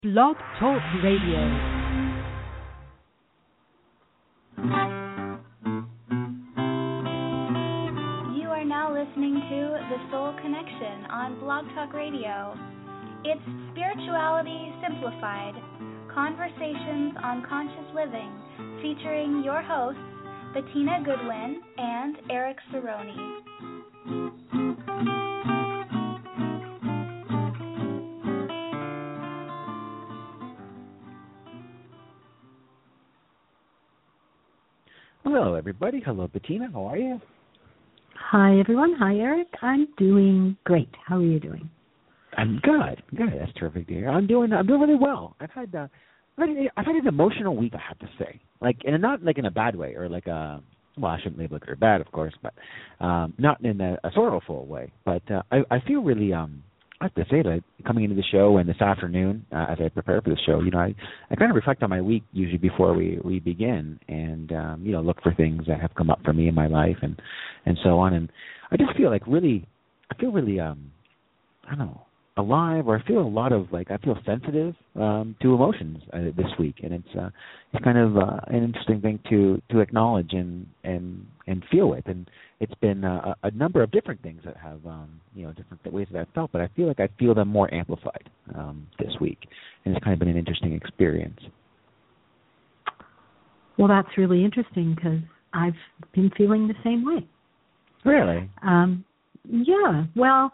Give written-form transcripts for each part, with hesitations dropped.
Blog Talk Radio. You are now listening to The Soul Connection on Blog Talk Radio. It's spirituality simplified, conversations on conscious living, featuring your hosts, Bettina Goodwin and Eric Cerrone. Hello, everybody. Hello, Bettina. How are you? Hi, everyone. Hi, Eric. I'm doing great. How are you doing? I'm good. Good. That's terrific to hear. I'm doing really well. I've had an emotional week, I have to say. And not like in a bad way, or like I shouldn't label it bad, of course, but not in a sorrowful way. But I feel really I have to say that coming into the show and this afternoon, as I prepare for the show, I kind of reflect on my week usually before we begin, and look for things that have come up for me in my life and so on. And I just feel really I don't know, alive, or I feel a lot of I feel sensitive to emotions this week, and it's kind of an interesting thing to acknowledge and feel with. And it's been a number of different things that have different ways that I've felt, but I feel them more amplified this week, and it's kind of been an interesting experience. Well, that's really interesting because I've been feeling the same way. Really? Yeah. Well,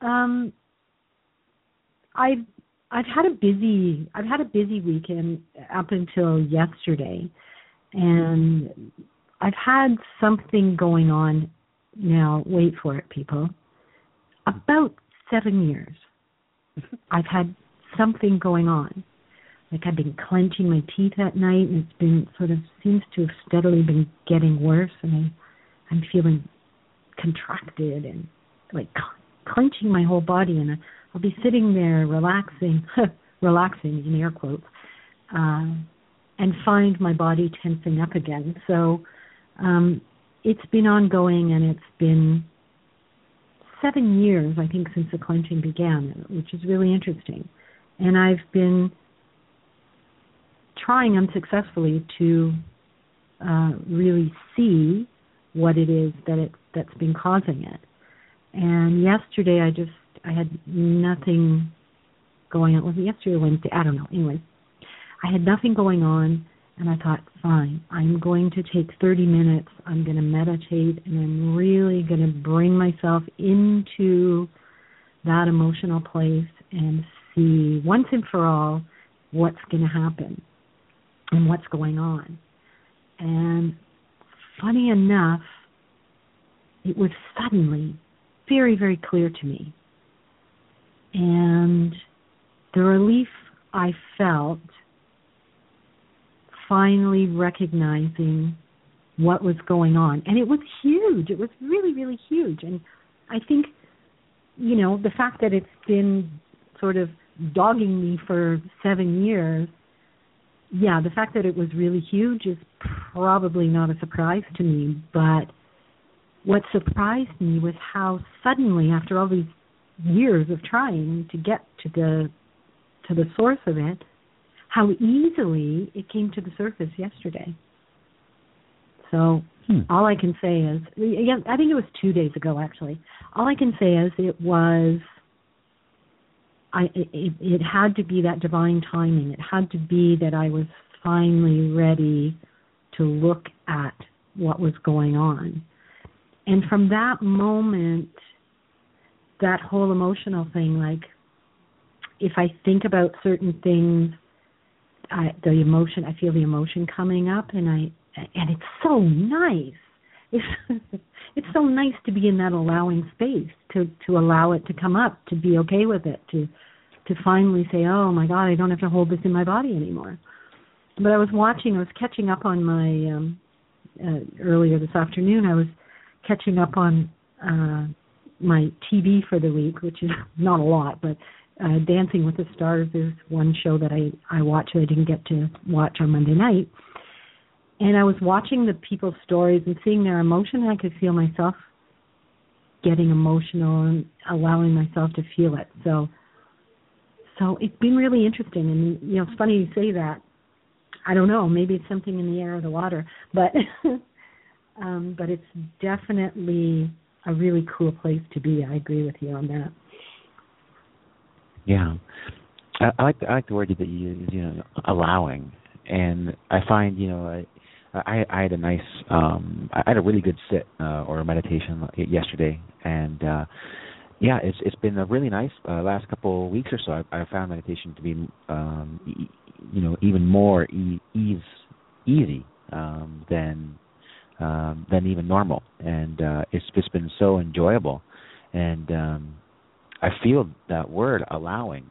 I've had a busy weekend up until yesterday, and I've had something going on now. Wait for it, people. About 7 years, I've had something going on. I've been clenching my teeth at night, and it's been seems to have steadily been getting worse, and I'm feeling contracted and clenching my whole body, and I'll be sitting there relaxing in air quotes, and find my body tensing up again. So it's been ongoing, and it's been 7 years, I think, since the clenching began, which is really interesting. And I've been trying unsuccessfully to really see what it is that's been causing it. And yesterday I had nothing going on. Was it yesterday or Wednesday? I don't know. Anyway, I had nothing going on, and I thought, fine, I'm going to take 30 minutes. I'm going to meditate, and I'm really going to bring myself into that emotional place and see once and for all what's going to happen and what's going on. And funny enough, it was suddenly very, very clear to me. And the relief I felt finally recognizing what was going on. And it was huge. It was really, really huge. And I think, the fact that it's been sort of dogging me for 7 years, the fact that it was really huge is probably not a surprise to me. But what surprised me was how suddenly, after all these years of trying to get to the source of it, how easily it came to the surface yesterday. So all I can say is, I think it was 2 days ago actually. All I can say is it had to be that divine timing. It had to be that I was finally ready to look at what was going on. And from that moment, that whole emotional thing, if I think about certain things, I feel the emotion coming up, and it's so nice. It's so nice to be in that allowing space, to allow it to come up, to be okay with it, to finally say, oh my God, I don't have to hold this in my body anymore. But I was catching up on my earlier this afternoon. I was catching up on my TV for the week, which is not a lot, but Dancing with the Stars is one show that I watch that I didn't get to watch on Monday night. And I was watching the people's stories and seeing their emotion, and I could feel myself getting emotional and allowing myself to feel it. So So it's been really interesting. And, you know, it's funny you say that. I don't know, maybe it's something in the air or the water, but it's definitely a really cool place to be. I agree with you on that. Yeah. I like the word that you use, you know, allowing. And I find, you know, I had a nice, I had a really good sit or meditation yesterday, and it's been a really nice last couple of weeks or so. I found meditation to be, you know, even more easy than even normal, and it's just been so enjoyable, and I feel that word allowing.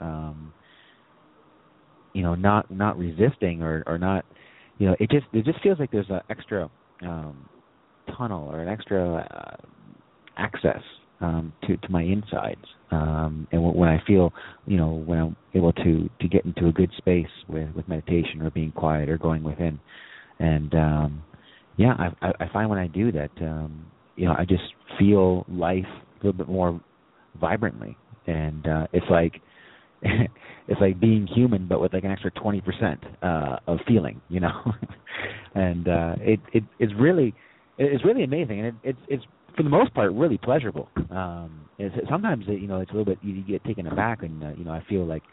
You know, not resisting or not, you know, it just feels like there's an extra tunnel or an extra access to my insides, and when I feel, you know, when I'm able to get into a good space with meditation or being quiet or going within, and I find when I do that, you know, I just feel life a little bit more vibrantly, and it's like being human, but with like an extra 20% of feeling, you know, and it's really amazing, and it's for the most part really pleasurable. Sometimes you know, it's a little bit, you get taken aback, and you know, I feel like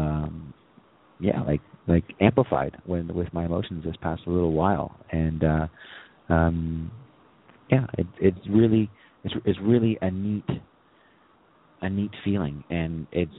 like amplified with my emotions this past little while, and it's really a neat feeling, and it's,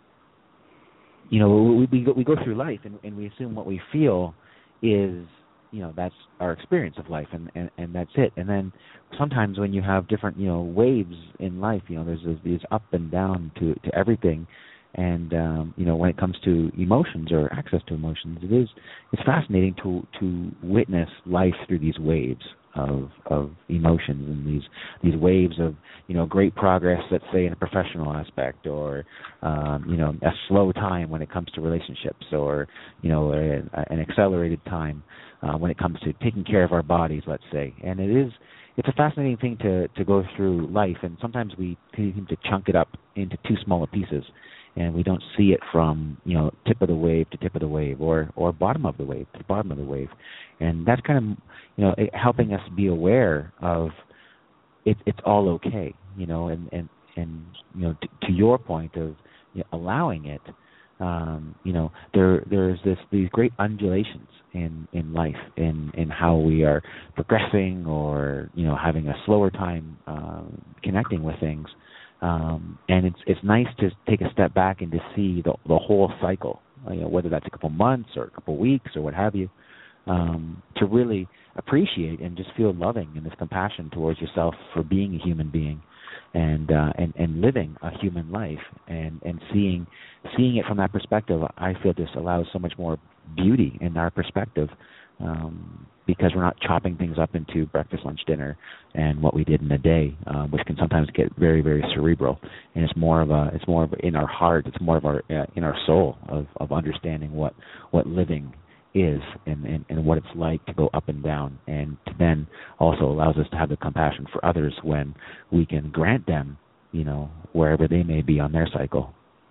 you know, we go through life and we assume what we feel is, you know, that's our experience of life, and that's it. And then sometimes when you have different, you know, waves in life, you know, there's these up and down to everything. And you know, when it comes to emotions or access to emotions, it's fascinating to witness life through these waves of emotions, and these waves of, you know, great progress, let's say in a professional aspect, or you know, a slow time when it comes to relationships, or, you know, an accelerated time when it comes to taking care of our bodies, let's say. And it's a fascinating thing to go through life, and sometimes we seem to chunk it up into too small of pieces, and we don't see it from, you know, tip of the wave to tip of the wave, or bottom of the wave to bottom of the wave. And that's kind of, you know, helping us be aware of it's all okay, you know, and you know, to your point of, you know, allowing it, you know, there's these great undulations in life, in how we are progressing, or, you know, having a slower time connecting with things. And it's nice to take a step back and to see the whole cycle, you know, whether that's a couple months or a couple weeks or what have you, to really appreciate and just feel loving and this compassion towards yourself for being a human being, and living a human life, and seeing it from that perspective. I feel this allows so much more beauty in our perspective, because we're not chopping things up into breakfast, lunch, dinner, and what we did in a day, which can sometimes get very, very cerebral. And it's more of in our heart. It's more of our in our soul of understanding what living is, and what it's like to go up and down, and then also allows us to have the compassion for others when we can grant them, you know, wherever they may be on their cycle.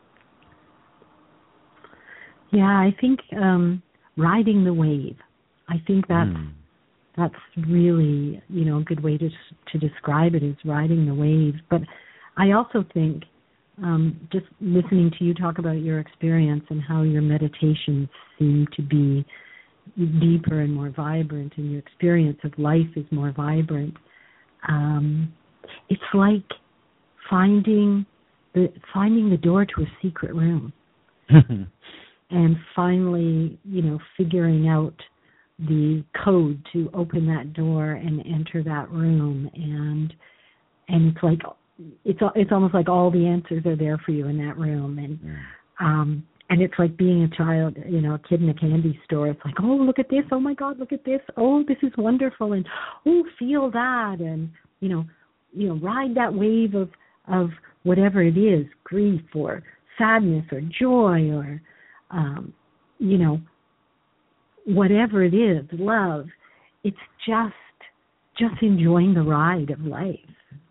Yeah, I think riding the wave. I think that's really, you know, a good way to describe it, is riding the waves. But I also think, just listening to you talk about your experience and how your meditations seem to be deeper and more vibrant, and your experience of life is more vibrant, it's like finding the door to a secret room. And finally, you know, figuring out the code to open that door and enter that room, and it's like it's almost like all the answers are there for you in that room, and it's like being a child, you know, a kid in a candy store. It's like, oh, look at this, oh my God, look at this, oh, this is wonderful, and oh, feel that, and you know, ride that wave of whatever it is, grief or sadness or joy, or you know, whatever it is, love. It's just enjoying the ride of life.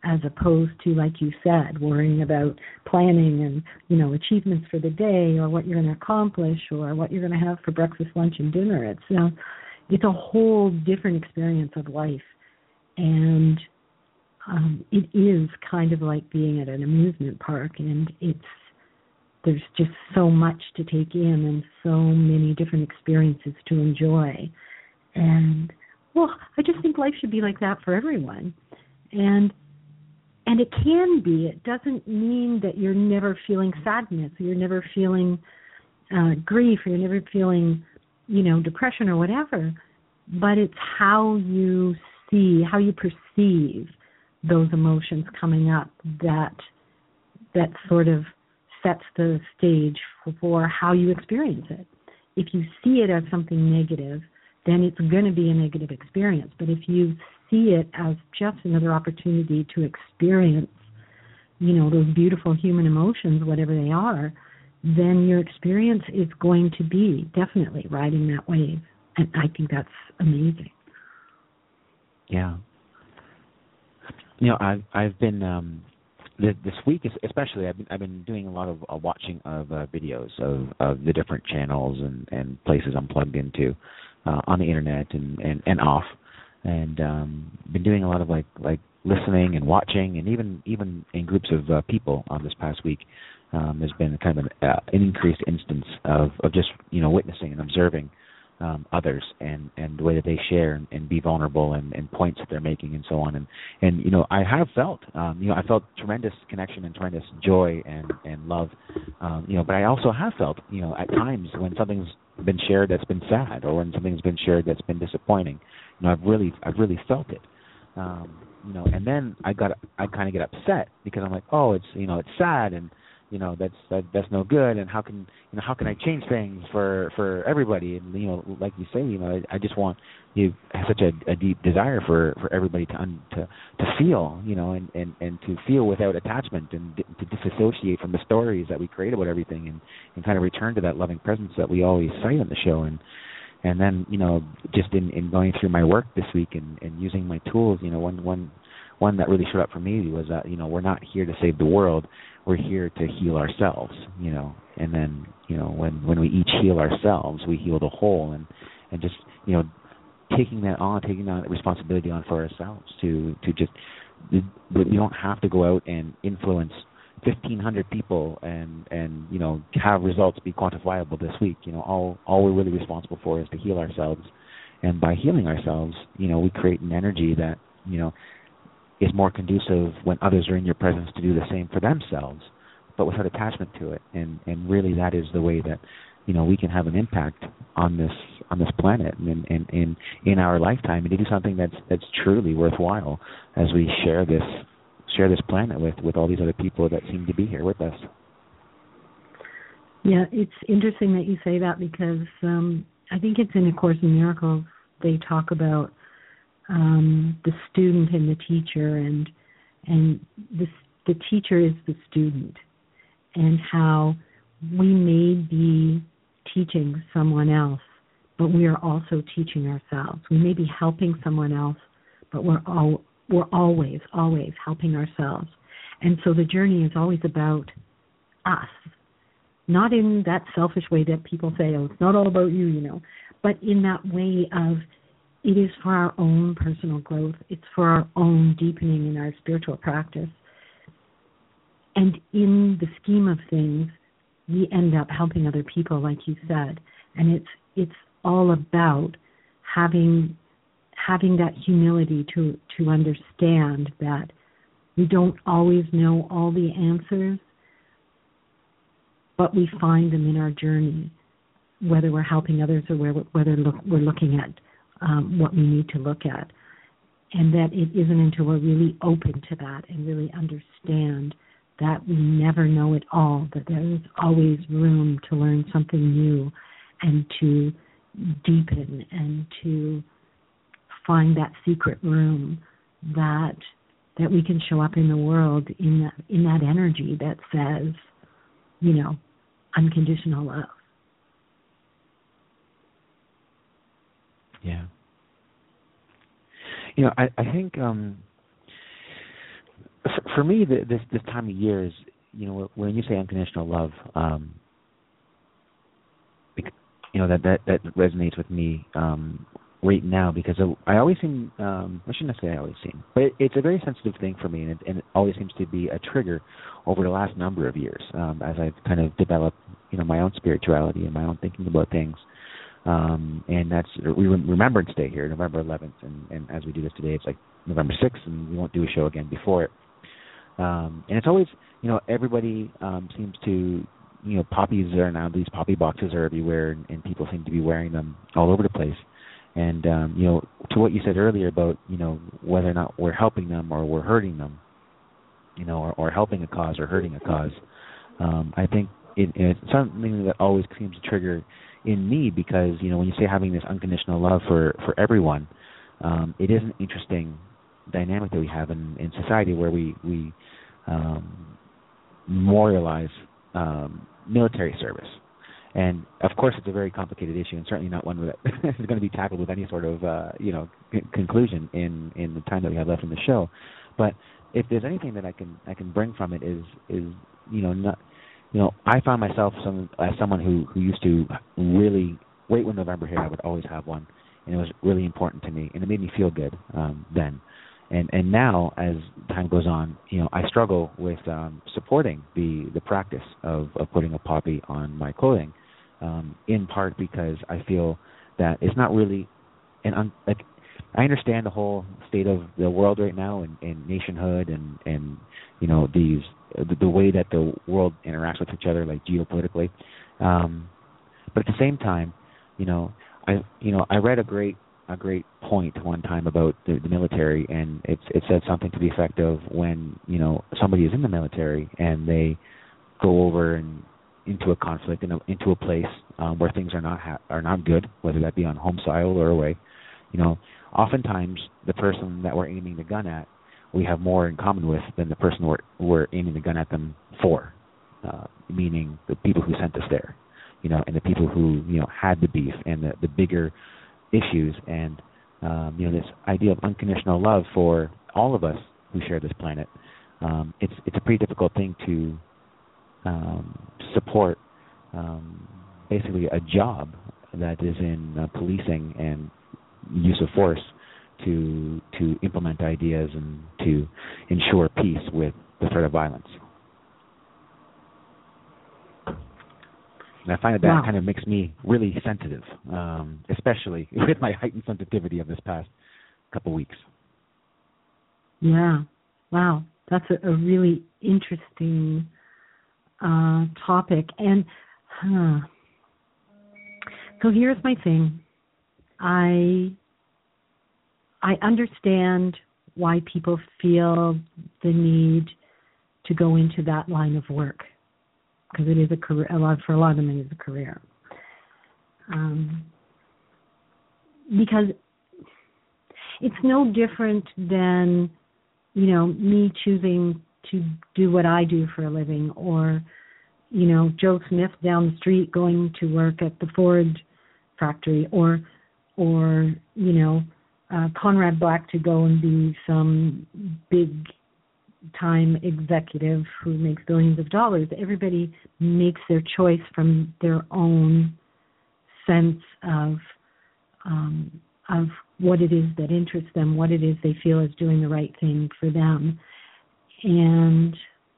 as opposed to, like you said, worrying about planning and, achievements for the day or what you're going to accomplish or what you're going to have for breakfast, lunch, and dinner. It's a whole different experience of life. And it is kind of like being at an amusement park, and there's just so much to take in and so many different experiences to enjoy. And, I just think life should be like that for everyone. And it can be. It doesn't mean that you're never feeling sadness, or you're never feeling grief, or you're never feeling, depression or whatever. But it's how you see, how you perceive those emotions coming up that sort of sets the stage for how you experience it. If you see it as something negative, then it's going to be a negative experience. But if you see it as just another opportunity to experience, those beautiful human emotions, whatever they are, then your experience is going to be definitely riding that wave. And I think that's amazing. Yeah. I've been this week especially. I've been doing a lot of watching of videos of the different channels and places I'm plugged into on the internet and off, and been doing a lot of like listening and watching, and even in groups of people on this past week. There's been kind of an increased instance of just witnessing and observing others and the way that they share and be vulnerable and points that they're making and so on. And I have felt, I felt tremendous connection and tremendous joy and love, but I also have felt, at times when something's been shared that's been sad, or when something's been shared that's been disappointing, I've really felt it. And then I kind of get upset because I'm like, it's sad, and that's no good, and how can I change things for everybody? And like you say, I just want, you have such a deep desire for everybody to feel, and to feel without attachment, and to disassociate from the stories that we create about everything, and kind of return to that loving presence that we always cite on the show. And then just in going through my work this week and using my tools, one that really showed up for me was that we're not here to save the world. We're here to heal ourselves, and then, when we each heal ourselves, we heal the whole, and just, taking that responsibility on for ourselves to just, we don't have to go out and influence 1,500 people and have results be quantifiable this week. All we're really responsible for is to heal ourselves, and by healing ourselves, we create an energy that, is more conducive when others are in your presence to do the same for themselves, but without attachment to it. And really, that is the way that we can have an impact on this planet and in our lifetime, and to do something that's truly worthwhile as we share this planet with all these other people that seem to be here with us. Yeah, it's interesting that you say that, because I think it's in A Course in Miracles. They talk about the student and the teacher, and the teacher is the student, and how we may be teaching someone else, but we are also teaching ourselves. We may be helping someone else, but we're always helping ourselves. And so the journey is always about us, not in that selfish way that people say, it's not all about you, but in that way of, it is for our own personal growth. It's for our own deepening in our spiritual practice. And in the scheme of things, we end up helping other people, like you said. And it's all about having that humility to understand that we don't always know all the answers, but we find them in our journey, whether we're helping others or whether we're looking at what we need to look at. And that it isn't until we're really open to that and really understand that we never know it all, that there is always room to learn something new and to deepen and to find that secret room that we can show up in the world in that energy that says, unconditional love. Yeah. I think for me, this time of year is, when you say unconditional love, that resonates with me right now, because I always seem, I shouldn't say I always seem, but it's a very sensitive thing for me, and it always seems to be a trigger over the last number of years, as I've kind of developed, my own spirituality and my own thinking about things. And that's Remembrance Day here, November 11th, and as we do this today, it's like November 6th, and we won't do a show again before it. And it's always, everybody seems to, poppies are now, these poppy boxes are everywhere, and people seem to be wearing them all over the place. And, to what you said earlier about, whether or not we're helping them or we're hurting them, or helping a cause or hurting a cause, I think it's something that always seems to trigger in me, because, when you say having this unconditional love for everyone, it is an interesting dynamic that we have in society, where we memorialize military service. And, of course, it's a very complicated issue, and certainly not one that is going to be tackled with any sort of, conclusion in the time that we have left in the show. But if there's anything that I can bring from it is not, I found myself as someone who used to really, right when November hit, I would always have one, and it was really important to me, and it made me feel good then. And now, as time goes on, I struggle with supporting the practice of putting a poppy on my clothing, in part because I feel that it's not really I understand the whole state of the world right now, and nationhood, and the way that the world interacts with each other, like geopolitically. But at the same time, I read a great point one time about the military, and it said something to the effect of, when somebody is in the military and they go over and into a conflict, into a place where things are not good, whether that be on home soil or away, oftentimes the person that we're aiming the gun at, we have more in common with than the person we're aiming the gun at them for, meaning the people who sent us there, and the people who had the beef and the bigger issues, and this idea of unconditional love for all of us who share this planet. It's a pretty difficult thing to support, basically a job that is in policing and use of force to implement ideas and to ensure peace with the threat of violence. And I find that kind of makes me really sensitive, especially with my heightened sensitivity of this past couple weeks. Yeah. Wow. That's a really interesting topic. And so here's my thing. I understand why people feel the need to go into that line of work, because it is a career. For a lot of them, it is a career. Because it's no different than, me choosing to do what I do for a living, or, Joe Smith down the street going to work at the Ford factory, or Conrad Black to go and be some big time executive who makes billions of dollars. Everybody makes their choice from their own sense of what it is that interests them, what it is they feel is doing the right thing for them. And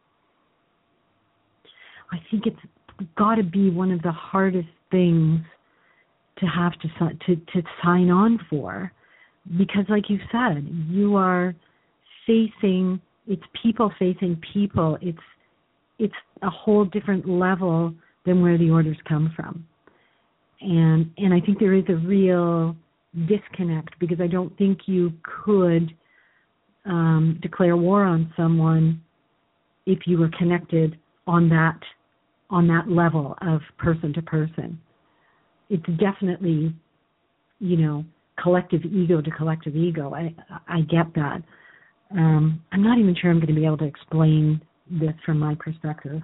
I think it's got to be one of the hardest things to have to sign on for, because, like you said, you are facing. It's people facing people. It's a whole different level than where the orders come from. And I think there is a real disconnect, because I don't think you could declare war on someone if you were connected on that level of person to person. It's definitely, collective ego to collective ego. I get that. I'm not even sure I'm going to be able to explain this from my perspective.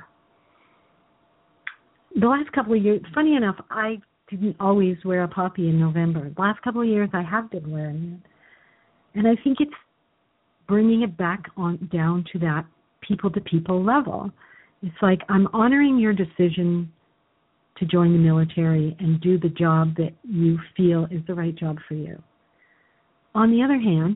The last couple of years, funny enough, I didn't always wear a poppy in November. The last couple of years, I have been wearing it. And I think it's bringing it back on down to that people-to-people level. It's like, I'm honoring your decision to join the military and do the job that you feel is the right job for you. On the other hand,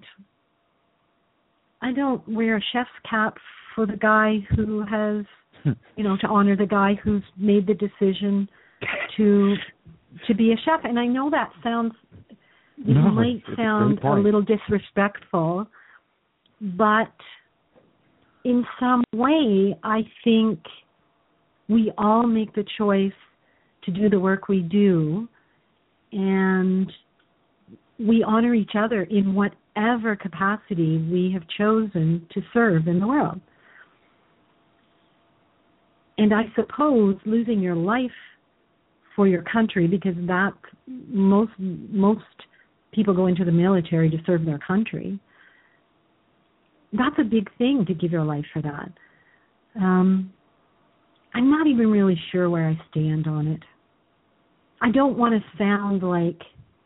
I don't wear a chef's cap for the guy who has, to honor the guy who's made the decision to be a chef. And I know that might sound a little disrespectful, but in some way, I think we all make the choice to do the work we do, and we honor each other in whatever capacity we have chosen to serve in the world. And I suppose losing your life for your country, because that's most people go into the military to serve their country. That's a big thing, to give your life for that. I'm not even really sure where I stand on it. I don't want to sound like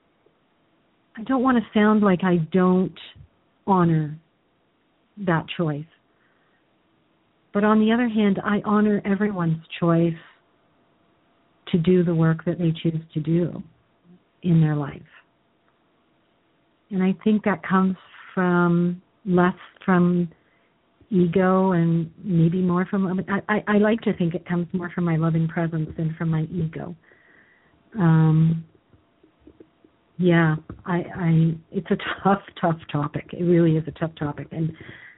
I don't honor that choice. But on the other hand, I honor everyone's choice to do the work that they choose to do in their life. And I think that comes less from ego and maybe more from, I like to think it comes more from my loving presence than from my ego. It's a tough topic. It really is a tough topic. And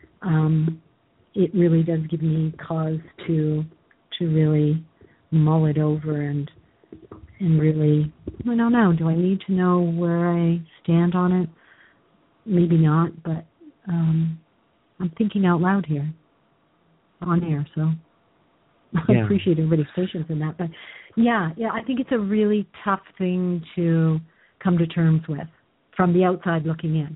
it really does give me cause to really mull it over and really, I don't know, do I need to know where I stand on it? Maybe not, but I'm thinking out loud here on air, so I appreciate everybody's patience in that. But I think it's a really tough thing to come to terms with from the outside looking in.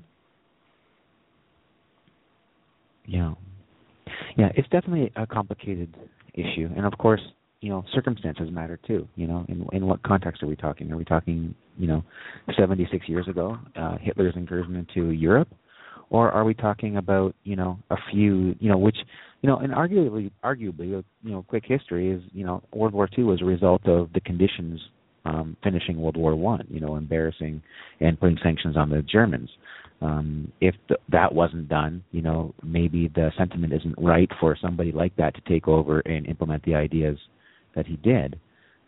Yeah, it's definitely a complicated issue, and of course, circumstances matter too. In what context are we talking? Are we talking, 76 years ago, Hitler's incursion into Europe, or are we talking about, a few, which, and arguably, quick history is, World War II was a result of the conditions finishing World War I, embarrassing and putting sanctions on the Germans. If that wasn't done, maybe the sentiment isn't right for somebody like that to take over and implement the ideas that he did.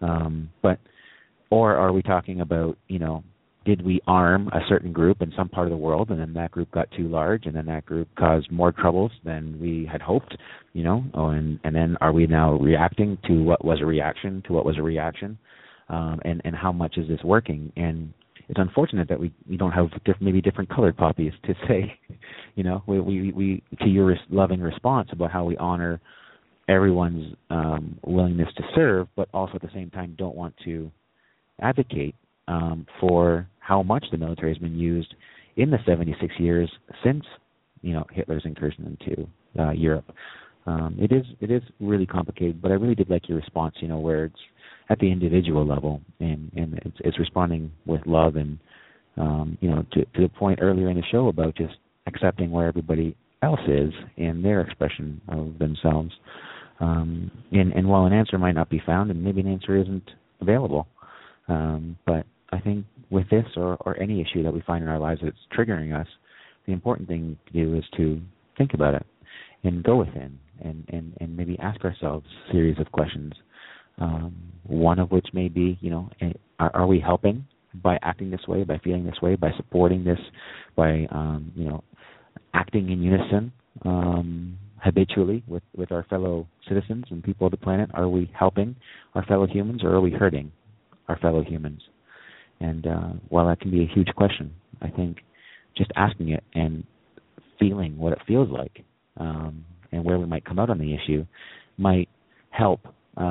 Or are we talking about, did we arm a certain group in some part of the world, and then that group got too large, and then that group caused more troubles than we had hoped, and then are we now reacting to what was a reaction to what was a reaction, and how much is this working? And it's unfortunate that we don't have maybe different colored poppies to say, we to your loving response about how we honor everyone's willingness to serve, but also at the same time don't want to advocate for how much the military has been used in the 76 years since, Hitler's incursion into Europe. It is really complicated, but I really did like your response, where it's at the individual level and it's responding with love and, to the point earlier in the show about just accepting where everybody else is in their expression of themselves. And while an answer might not be found, and maybe an answer isn't available, but I think with this or any issue that we find in our lives that's triggering us, the important thing to do is to think about it and go within and maybe ask ourselves a series of questions. One of which may be, are we helping by acting this way, by feeling this way, by supporting this, by, acting in unison habitually with our fellow citizens and people of the planet? Are we helping our fellow humans, or are we hurting our fellow humans? And while that can be a huge question, I think just asking it and feeling what it feels like and where we might come out on the issue might help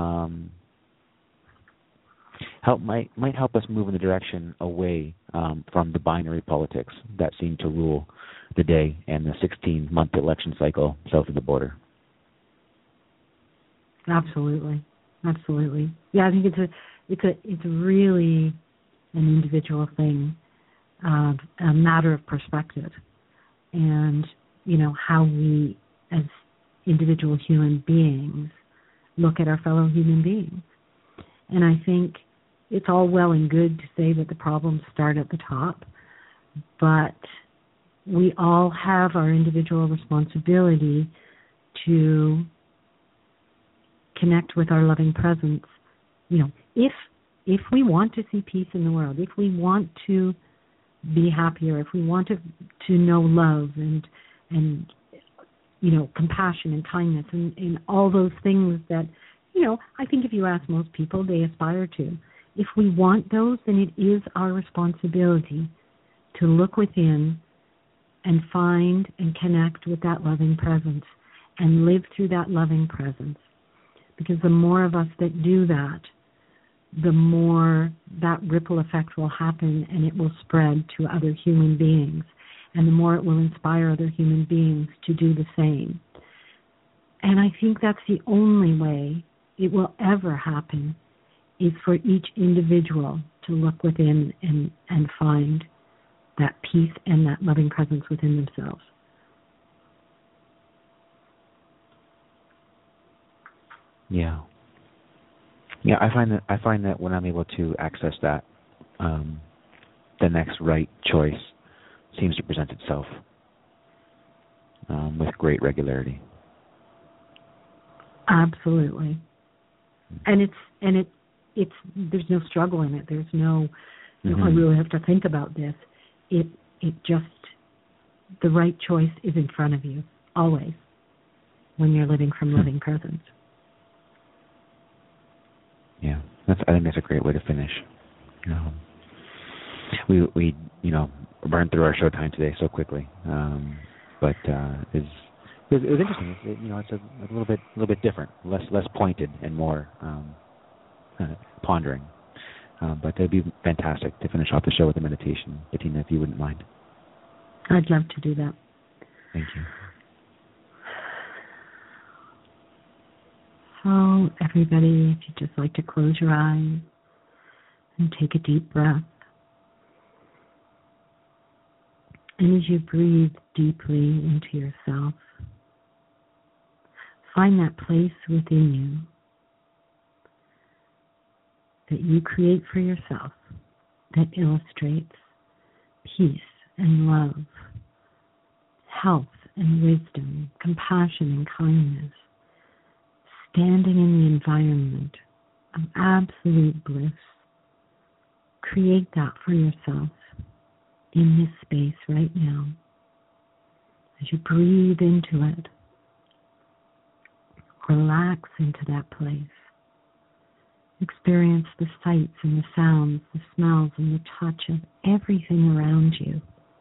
might help us move in the direction away from the binary politics that seem to rule the day and the 16-month election cycle south of the border. Absolutely. Yeah, I think it's really an individual thing, a matter of perspective, and how we as individual human beings look at our fellow human beings. And I think it's all well and good to say that the problems start at the top, but we all have our individual responsibility to connect with our loving presence. You know, if we want to see peace in the world, if we want to be happier, if we want to know love and you know, compassion and kindness and all those things that, you know, I think if you ask most people, they aspire to. If we want those, then it is our responsibility to look within and find and connect with that loving presence and live through that loving presence. Because the more of us that do that, the more that ripple effect will happen and it will spread to other human beings. And the more it will inspire other human beings to do the same. And I think that's the only way it will ever happen, is for each individual to look within and find that peace and that loving presence within themselves. Yeah. Yeah, I find that when I'm able to access that, the next right choice seems to present itself with great regularity. Absolutely. And it's there's no struggle in it. There's no, you know, I really have to think about this. It just, the right choice is in front of you always when you're living from loving presence. Yeah, I think that's a great way to finish. We you know, burned through our show time today so quickly, but it was interesting. You know, it's a little bit different, less pointed and more pondering. But it'd be fantastic to finish off the show with a meditation, Bettina, if you wouldn't mind. I'd love to do that. Thank you. So, everybody, if you'd just like to close your eyes and take a deep breath. And as you breathe deeply into yourself, find that place within you that you create for yourself that illustrates peace and love, health and wisdom, compassion and kindness, standing in the environment of absolute bliss. Create that for yourself in this space right now. As you breathe into it, relax into that place. Experience the sights and the sounds, the smells and the touch of everything around you.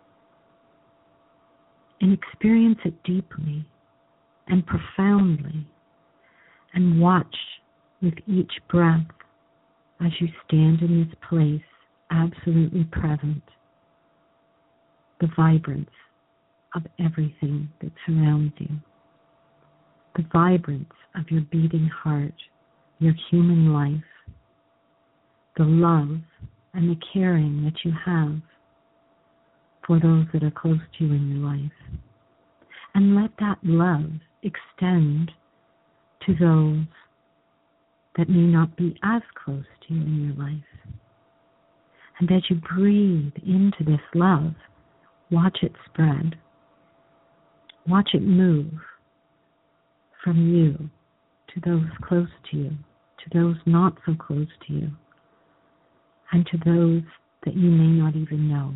And experience it deeply and profoundly. And watch with each breath as you stand in this place, absolutely present, the vibrance of everything that surrounds you. The vibrance of your beating heart, your human life, the love and the caring that you have for those that are close to you in your life. And let that love extend to those that may not be as close to you in your life. And as you breathe into this love, watch it spread. Watch it move from you to those close to you, to those not so close to you, and to those that you may not even know.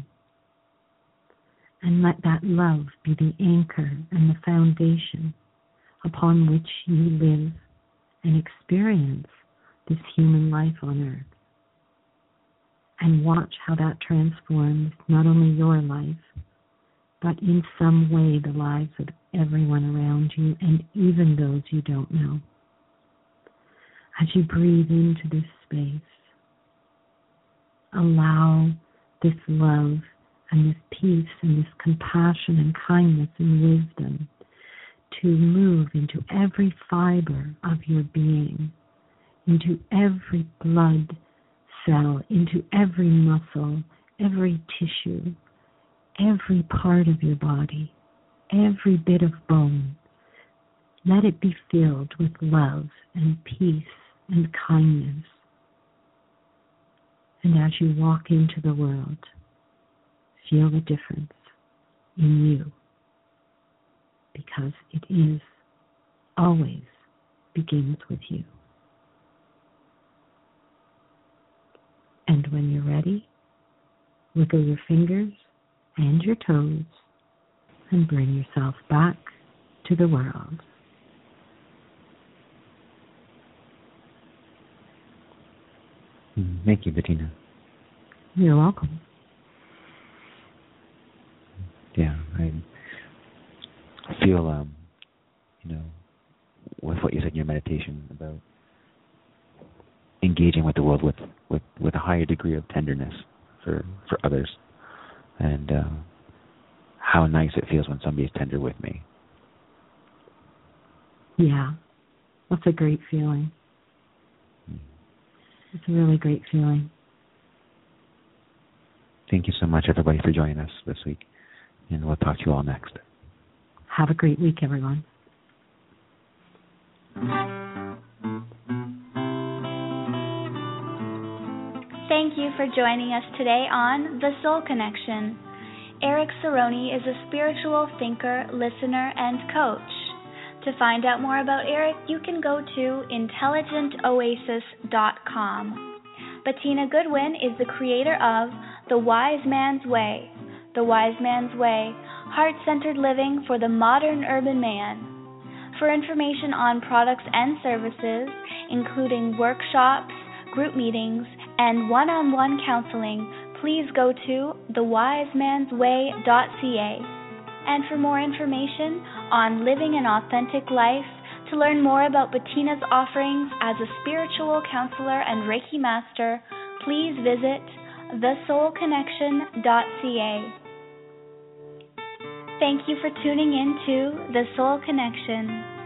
And let that love be the anchor and the foundation upon which you live and experience this human life on earth. And watch how that transforms not only your life, but in some way the lives of everyone around you and even those you don't know. As you breathe into this space, allow this love and this peace and this compassion and kindness and wisdom to move into every fiber of your being, into every blood cell, into every muscle, every tissue, every part of your body, every bit of bone, Let it be filled with love and peace and kindness. And as you walk into the world, feel the difference in you, because it is always begins with you. And when you're ready, wiggle your fingers and your toes and bring yourself back to the world. Thank you, Bettina. You're welcome. Yeah, I feel, with what you said in your meditation about engaging with the world with a higher degree of tenderness for others, and how nice it feels when somebody is tender with me. Yeah, that's a great feeling. It's a really great feeling. Thank you so much, everybody, for joining us this week, and we'll talk to you all next. Have a great week, everyone. Thank you for joining us today on The Soul Connection. Eric Cerrone is a spiritual thinker, listener, and coach. To find out more about Eric, you can go to intelligentoasis.com. Bettina Goodwin is the creator of The Wise Man's Way. The Wise Man's Way, heart-centered living for the modern urban man. For information on products and services, including workshops, group meetings, and one-on-one counseling, please go to thewisemansway.ca. And for more information on living an authentic life, to learn more about Bettina's offerings as a spiritual counselor and Reiki master, please visit thesoulconnection.ca. Thank you for tuning in to The Soul Connection.